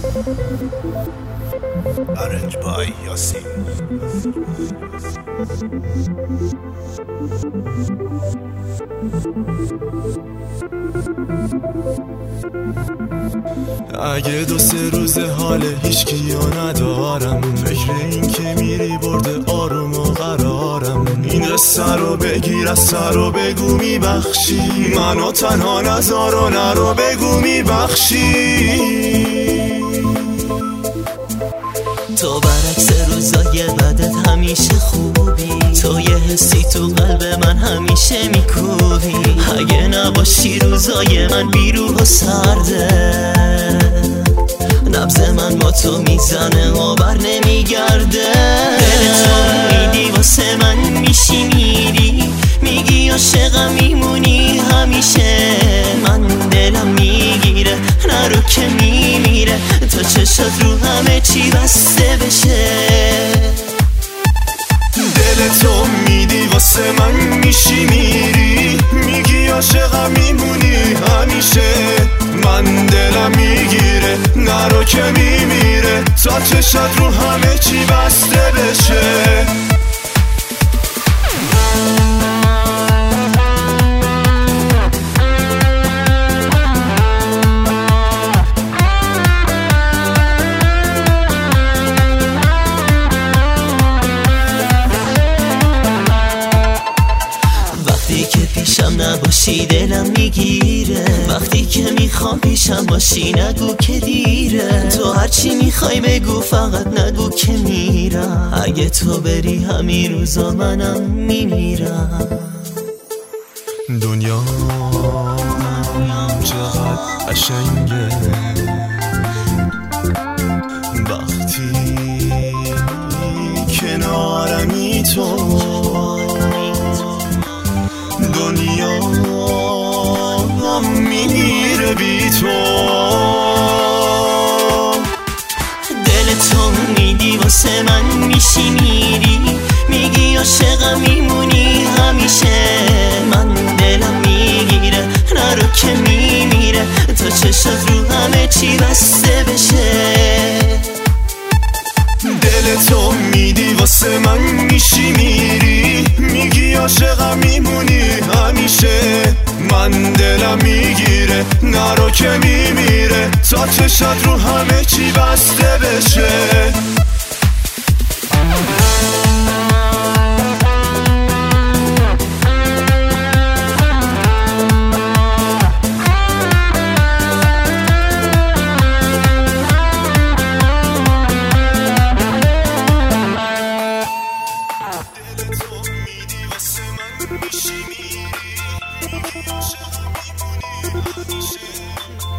Arranged by Yasin. اگه 2-3 روز حال هیچکیو ندارم، فکر این که میری برده آروم و قرارم. این سر رو بگیر از سر رو بگو میبخشی، منو تنها نذار و نرو بگو میبخشی. تو برعکس روزای بدت همیشه خوبی، تو یه حسی تو قلب من همیشه میکوبی. اگه نباشی روزای من بیروح و سرده، نبض من با تو میزنه و بر نمیگرده. دل تو میدی واسه من میشی میری، میگی عاشقم میمونی همیشه. من دلم میگیره نرو که میمیره، تا چشات رو همه چی بسته بشه. دل تو میدی واسه من میشی میری، میگی عاشقم میمونی همیشه. من دلم میگیره نرو که میمیره، تا چشات رو همه چی بسته بشه. وقتی که پیشم نباشی دلم میگیره، وقتی که میخوام پیشم باشی نگو که دیره. تو هرچی میخوای بگو فقط نگو که میرم. اگه تو بری همین روزا منم میمیرم. دنیا چقدر قشنگه وقتی کنارمی تو. دنیا میمیره بی تو. دل تو میدی واسه من میشی میری، میگی عاشقم میمونی همیشه. من دلم میگیره نرو که میمیره، تا چشات رو همه چی بسته بشه. دل تو میدی واسه من میشی میری، میگی عاشقم میمونی همیشه. من دلم میگیره نرو که میمیره، تا چشات رو همه چی بسته بشه. میشی میری، میگی عاشقم میمونی همیشه.